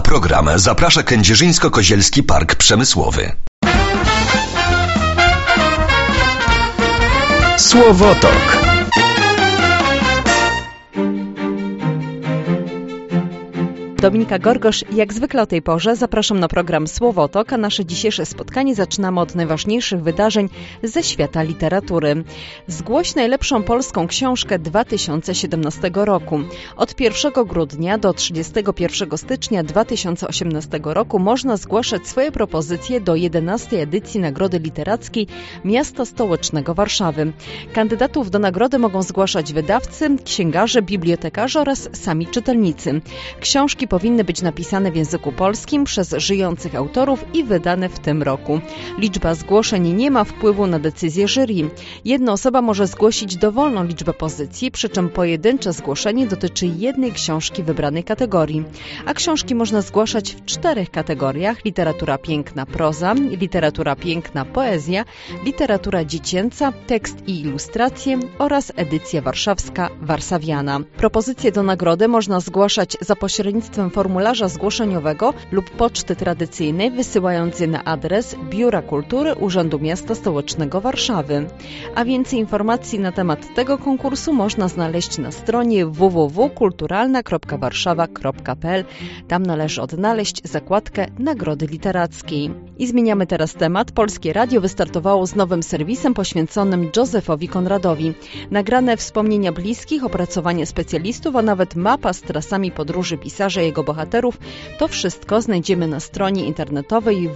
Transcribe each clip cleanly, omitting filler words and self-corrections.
program zaprasza Kędzierzyńsko-Kozielski Park Przemysłowy. Słowotok. Dominika Gorgosz, jak zwykle o tej porze zapraszam na program Słowotok, a nasze dzisiejsze spotkanie zaczynamy od najważniejszych wydarzeń ze świata literatury. Zgłoś najlepszą polską książkę 2017 roku. Od 1 grudnia do 31 stycznia 2018 roku można zgłaszać swoje propozycje do 11. edycji Nagrody Literackiej Miasta Stołecznego Warszawy. Kandydatów do nagrody mogą zgłaszać wydawcy, księgarze, bibliotekarze oraz sami czytelnicy. Książki powinny być napisane w języku polskim przez żyjących autorów i wydane w tym roku. Liczba zgłoszeń nie ma wpływu na decyzję jury. Jedna osoba może zgłosić dowolną liczbę pozycji, przy czym pojedyncze zgłoszenie dotyczy jednej książki wybranej kategorii. A książki można zgłaszać w 4 kategoriach: literatura piękna, proza, literatura piękna, poezja, literatura dziecięca, tekst i ilustracje oraz edycja warszawska Warszawiana. Propozycje do nagrody można zgłaszać za pośrednictwem formularza zgłoszeniowego lub poczty tradycyjnej, wysyłając je na adres Biura Kultury Urzędu Miasta Stołecznego Warszawy. A więcej informacji na temat tego konkursu można znaleźć na stronie www.kulturalna.warszawa.pl. Tam należy odnaleźć zakładkę Nagrody Literackiej. I zmieniamy teraz temat. Polskie Radio wystartowało z nowym serwisem poświęconym Józefowi Konradowi. Nagrane wspomnienia bliskich, opracowanie specjalistów, a nawet mapa z trasami podróży pisarza i jego bohaterów, to wszystko znajdziemy na stronie internetowej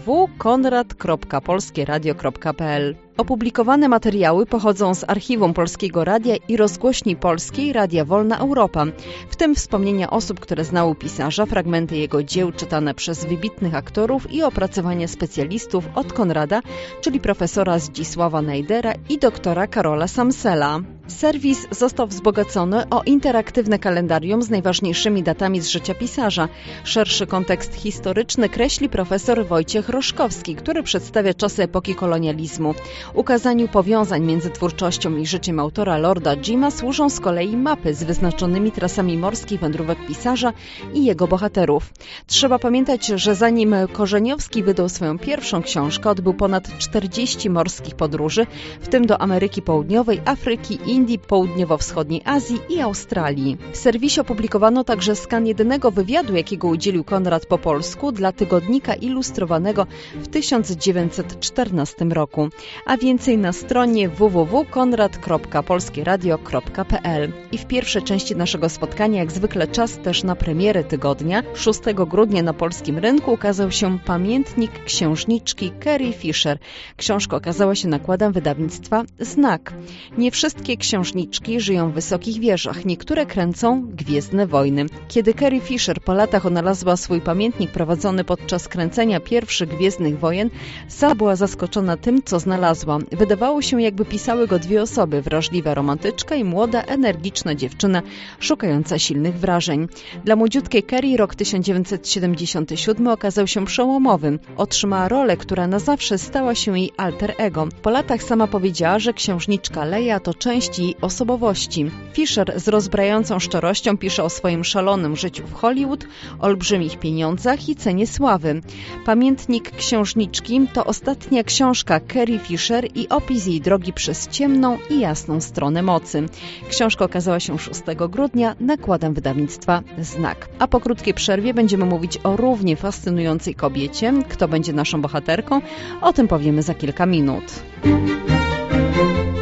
www.konrad.polskieradio.pl. Opublikowane materiały pochodzą z archiwum Polskiego Radia i rozgłośni polskiej Radia Wolna Europa, w tym wspomnienia osób, które znały pisarza, fragmenty jego dzieł czytane przez wybitnych aktorów i opracowania specjalistów od Konrada, czyli profesora Zdzisława Najdera i doktora Karola Samsela. Serwis został wzbogacony o interaktywne kalendarium z najważniejszymi datami z życia pisarza. Szerszy kontekst historyczny kreśli profesor Wojciech Roszkowski, który przedstawia czasy epoki kolonializmu. Ukazaniu powiązań między twórczością i życiem autora Lorda Jima służą z kolei mapy z wyznaczonymi trasami morskich wędrówek pisarza i jego bohaterów. Trzeba pamiętać, że zanim Korzeniowski wydał swoją pierwszą książkę, odbył ponad 40 morskich podróży, w tym do Ameryki Południowej, Afryki, Indii, Południowo-Wschodniej Azji i Australii. W serwisie opublikowano także skan jedynego wywiadu, jakiego udzielił Konrad po polsku dla tygodnika ilustrowanego w 1914 roku. A więcej na stronie www.konrad.polskieradio.pl. I w pierwszej części naszego spotkania, jak zwykle, czas też na premiery tygodnia. 6 grudnia na polskim rynku ukazał się Pamiętnik księżniczki Carrie Fisher. Książka okazała się nakładem wydawnictwa Znak. Nie wszystkie księżniczki żyją w wysokich wieżach, niektóre kręcą Gwiezdne Wojny. Kiedy Carrie Fisher po latach odnalazła swój pamiętnik prowadzony podczas kręcenia pierwszych Gwiezdnych Wojen, sama była zaskoczona tym, co znalazła. Wydawało się, jakby pisały go dwie osoby, wrażliwa romantyczka i młoda, energiczna dziewczyna szukająca silnych wrażeń. Dla młodziutkiej Carrie rok 1977 okazał się przełomowym. Otrzymała rolę, która na zawsze stała się jej alter ego. Po latach sama powiedziała, że księżniczka Leia to część jej osobowości. Fisher z rozbrajającą szczerością pisze o swoim szalonym życiu w Hollywood, olbrzymich pieniądzach i cenie sławy. Pamiętnik księżniczki to ostatnia książka Carrie Fisher i opis jej drogi przez ciemną i jasną stronę mocy. Książka okazała się 6 grudnia nakładem wydawnictwa Znak. A po krótkiej przerwie będziemy mówić o równie fascynującej kobiecie. Kto będzie naszą bohaterką? O tym powiemy za kilka minut.